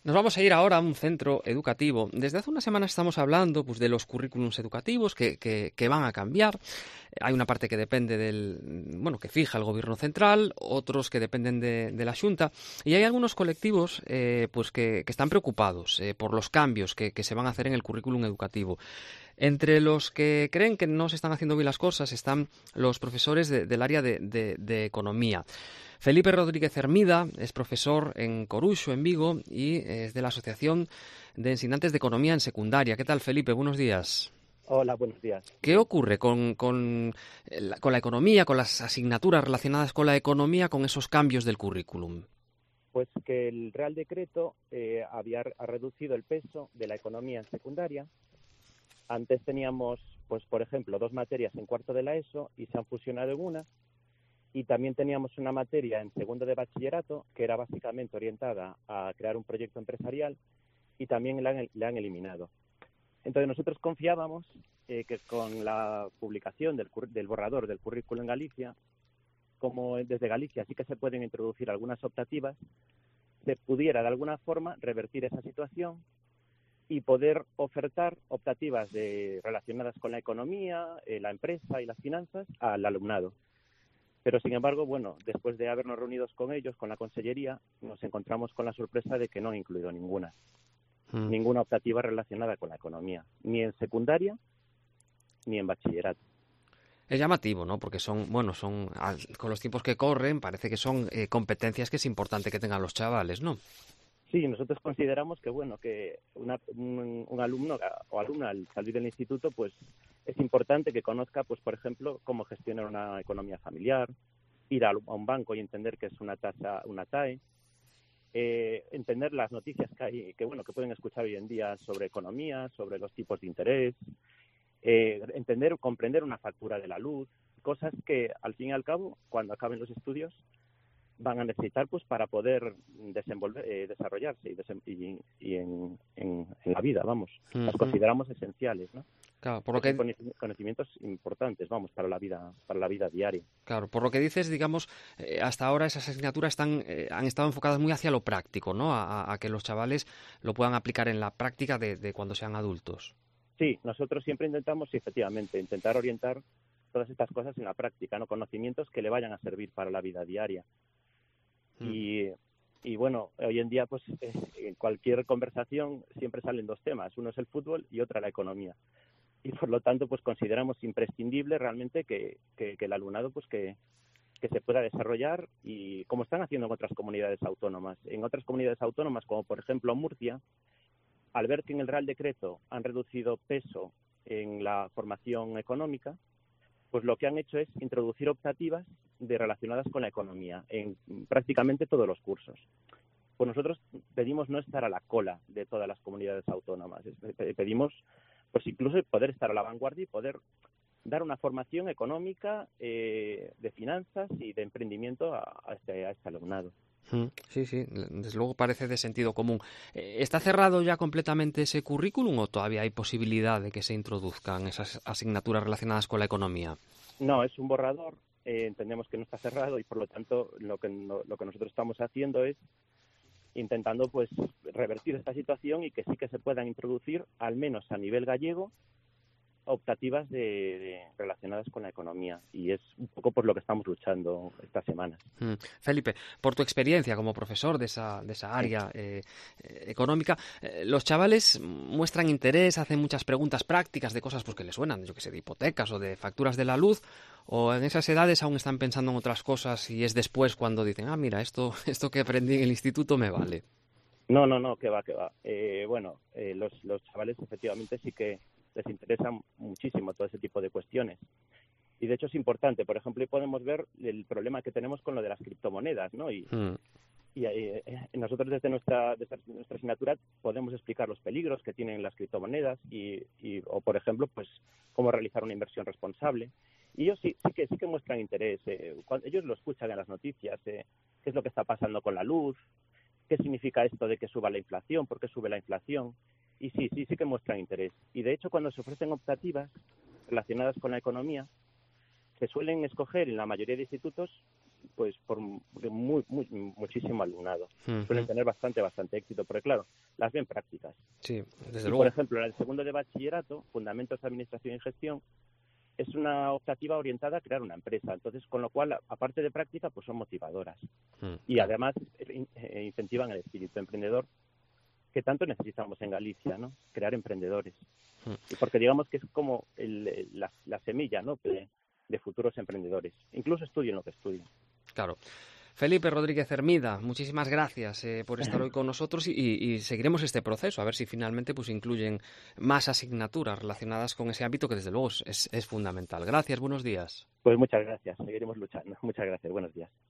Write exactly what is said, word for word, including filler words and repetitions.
Nos vamos a ir ahora a un centro educativo. Desde hace unas semanas estamos hablando pues, de los currículums educativos que, que, que van a cambiar. Hay una parte que depende del, bueno, que fija el gobierno central, otros que dependen de, de la Xunta, y hay algunos colectivos eh, pues que, que están preocupados eh, por los cambios que, que se van a hacer en el currículum educativo. Entre los que creen que no se están haciendo bien las cosas están los profesores de, del área de, de, de economía. Felipe Rodríguez Hermida es profesor en Coruxo, en Vigo, y es de la Asociación de Ensinantes de Economía en Secundaria. ¿Qué tal, Felipe? Buenos días. Hola, buenos días. ¿Qué ocurre con, con, la, con la economía, con las asignaturas relacionadas con la economía, con esos cambios del currículum? Pues que el Real Decreto eh, había ha reducido el peso de la economía en secundaria. Antes teníamos, pues por ejemplo, dos materias en cuarto de la ESO y se han fusionado en una. Y también teníamos una materia en segundo de bachillerato que era básicamente orientada a crear un proyecto empresarial y también la han, la han eliminado. Entonces nosotros confiábamos eh, que con la publicación del, del borrador del currículo en Galicia, como desde Galicia sí que se pueden introducir algunas optativas, se pudiera de alguna forma revertir esa situación y poder ofertar optativas de, relacionadas con la economía, eh, la empresa y las finanzas al alumnado. Pero, sin embargo, bueno, después de habernos reunido con ellos, con la Consellería, nos encontramos con la sorpresa de que no han incluido ninguna. Mm. Ninguna optativa relacionada con la economía, ni en secundaria ni en bachillerato. Es llamativo, ¿no? Porque son, bueno, son con los tiempos que corren, parece que son eh, competencias que es importante que tengan los chavales, ¿no? Sí, nosotros consideramos que, bueno, que una, un, un alumno o alumna al salir del instituto, pues es importante que conozca, pues por ejemplo, cómo gestionar una economía familiar, ir a un banco y entender qué es una tasa, una T A E, eh, entender las noticias que hay, que bueno, que pueden escuchar hoy en día sobre economía, sobre los tipos de interés, eh, entender, comprender una factura de la luz, cosas que al fin y al cabo, cuando acaben los estudios, van a necesitar pues para poder desenvolver, eh, desarrollarse y, desem y, y en, en, en la vida, vamos. Uh-huh. Las consideramos esenciales, ¿no? Claro, por lo que son conocimientos importantes, vamos, para la vida, para la vida diaria. Claro, por lo que dices, digamos, eh, hasta ahora esas asignaturas están, eh, han estado enfocadas muy hacia lo práctico, ¿no? A, a que los chavales lo puedan aplicar en la práctica de, de cuando sean adultos. Sí, nosotros siempre intentamos, sí, efectivamente, intentar orientar todas estas cosas en la práctica, ¿no? Conocimientos que le vayan a servir para la vida diaria. Mm. Y, y bueno, hoy en día, pues, eh, en cualquier conversación siempre salen dos temas. Uno es el fútbol y otra la economía. Y por lo tanto, pues consideramos imprescindible realmente que, que, que el alumnado, pues que, que se pueda desarrollar y como están haciendo en otras comunidades autónomas. En otras comunidades autónomas, como por ejemplo Murcia, al ver que en el Real Decreto han reducido peso en la formación económica, pues lo que han hecho es introducir optativas de relacionadas con la economía en prácticamente todos los cursos. Pues nosotros pedimos no estar a la cola de todas las comunidades autónomas, pedimos pues incluso poder estar a la vanguardia y poder dar una formación económica, eh, de finanzas y de emprendimiento a, a, este, a este alumnado. Sí, sí, desde luego parece de sentido común. ¿Está cerrado ya completamente ese currículum o todavía hay posibilidad de que se introduzcan esas asignaturas relacionadas con la economía? No, es un borrador, eh, entendemos que no está cerrado y por lo tanto lo que, no, lo que nosotros estamos haciendo es intentando pues revertir esta situación y que sí que se puedan introducir, al menos a nivel gallego, optativas de, de, relacionadas con la economía y es un poco por lo que estamos luchando estas semanas. Mm. Felipe, por tu experiencia como profesor de esa, de esa área eh, eh, económica, eh, los chavales muestran interés, hacen muchas preguntas prácticas de cosas pues, que les suenan, yo que sé, de hipotecas o de facturas de la luz, o en esas edades aún están pensando en otras cosas y es después cuando dicen, ah, mira, esto, esto que aprendí en el instituto me vale. No, no, no, que va, que va. Eh, bueno, eh, los, los chavales efectivamente sí que les interesa muchísimo todo ese tipo de cuestiones. Y de hecho es importante. Por ejemplo, y podemos ver el problema que tenemos con lo de las criptomonedas, ¿no? Y, mm. y eh, nosotros desde nuestra, desde nuestra asignatura podemos explicar los peligros que tienen las criptomonedas y, y o, por ejemplo, pues cómo realizar una inversión responsable. Y ellos sí, sí que sí que muestran interés. Eh, cuando ellos lo escuchan en las noticias, eh, qué es lo que está pasando con la luz, qué significa esto de que suba la inflación, por qué sube la inflación. Y sí, sí, sí que muestran interés. Y de hecho, cuando se ofrecen optativas relacionadas con la economía, se suelen escoger en la mayoría de institutos pues por muy, muy muchísimo alumnado. Uh-huh. Suelen tener bastante, bastante éxito, porque claro, las ven prácticas. Sí, desde y, luego. Por ejemplo, en el segundo de bachillerato, Fundamentos de Administración y Gestión, es una optativa orientada a crear una empresa. Entonces, con lo cual, aparte de práctica, pues son motivadoras. Uh-huh. Y además eh, incentivan el espíritu emprendedor, que tanto necesitamos en Galicia, ¿no? Crear emprendedores. Uh-huh. Y porque digamos que es como el, la, la semilla, ¿no? De, de futuros emprendedores. Incluso estudien lo que estudien. Claro. Felipe Rodríguez Hermida, muchísimas gracias eh, por estar hoy con nosotros y, y seguiremos este proceso, a ver si finalmente pues incluyen más asignaturas relacionadas con ese ámbito que desde luego es, es fundamental. Gracias, buenos días. Pues muchas gracias, seguiremos luchando. Muchas gracias, buenos días.